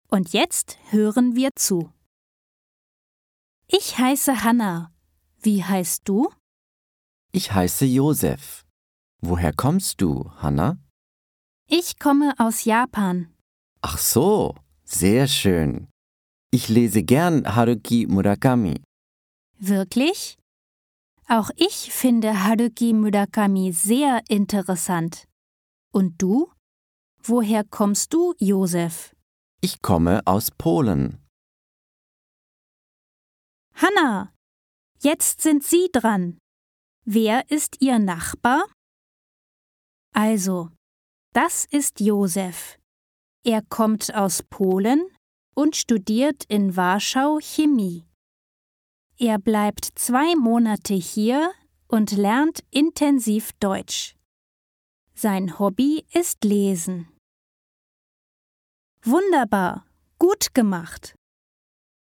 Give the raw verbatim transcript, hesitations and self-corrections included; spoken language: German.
Und jetzt hören wir zu. Ich heiße Hanna. Wie heißt du? Ich heiße Josef. Woher kommst du, Hanna? Ich komme aus Japan. Ach so, sehr schön. Ich lese gern Haruki Murakami. Wirklich? Auch ich finde Haruki Murakami sehr interessant. Und du? Woher kommst du, Josef? Ich komme aus Polen. Hanna, jetzt sind Sie dran. Wer ist Ihr Nachbar? Also, das ist Josef. Er kommt aus Polen und studiert in Warschau Chemie. Er bleibt zwei Monate hier und lernt intensiv Deutsch. Sein Hobby ist Lesen. Wunderbar, gut gemacht.